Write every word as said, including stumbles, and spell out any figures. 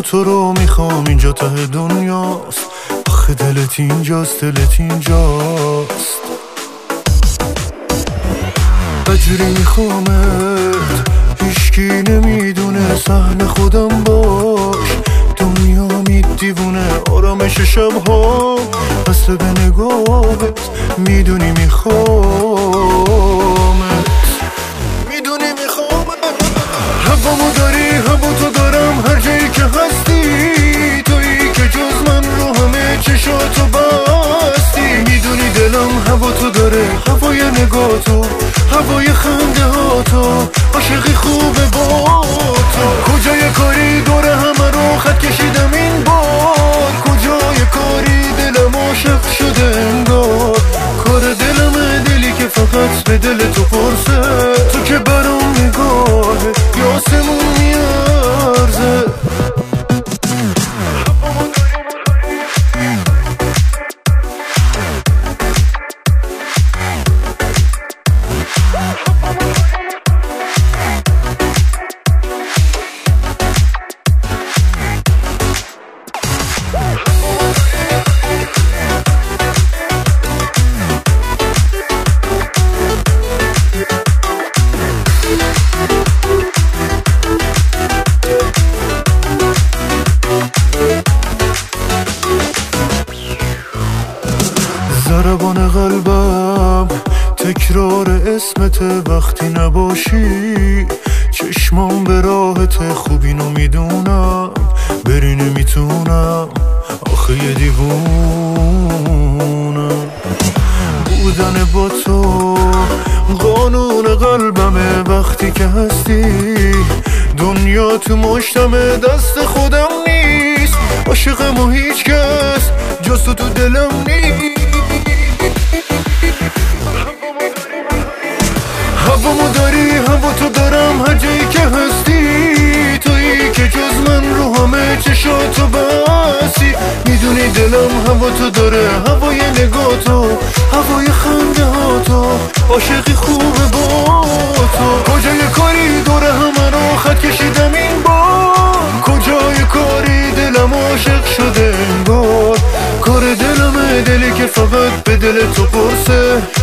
تو رو میخوام، اینجا ته دنیاست. آخه دلت اینجاست، دلت اینجاست. بجوری میخوامت، هیچکی نمیدونه، سهل خودم باش. دنیا می دیوونه، آرامش شبها بسته به نگاهت. میدونی میخوامت، میدونی میخوامت. هوامو داری، هوا تو دارم، هر جایی که هستی تویی که جز من رو همه چشاتو بستی. میدونی دلم هوا تو داره، هوای نگاتو، هوای خنده ها تو، عاشقی خوبه با تو. کجای کاری دوره همه رو خط کشیدم این بار، کجای کاری دلم عاشق شده انگار. کار دلمه، دلی که فقط به دل تو پرسه. تو که برام نگاهه یا آسمون میارزه. ضربان قلبم تکرار اسمت، وقتی نباشی چشمام به راحت. خوب اینو میدونم، بری نمیتونم، آخه یه دیوونم. بودن با تو قانون قلبمه، وقتی که هستی دنیا تو مشتمه. دست خودم نیست، عاشقم و هیچ کس جز تو تو دلم نیست. هوامو داری، هوا تو دارم، هر جایی که هستی تویی که جز من رو همه چشاتو بسی. میدونی دلم هوا تو داره، هوای نگاتو، هوای خنده ها تو، عاشقی خوبه با تو. کجای کاری دوره همه رو خط کشیدم این بار، کجای کاری دلم عاشق شده انگار. کار دلمه، دلی که فقط به دل تو پرسه.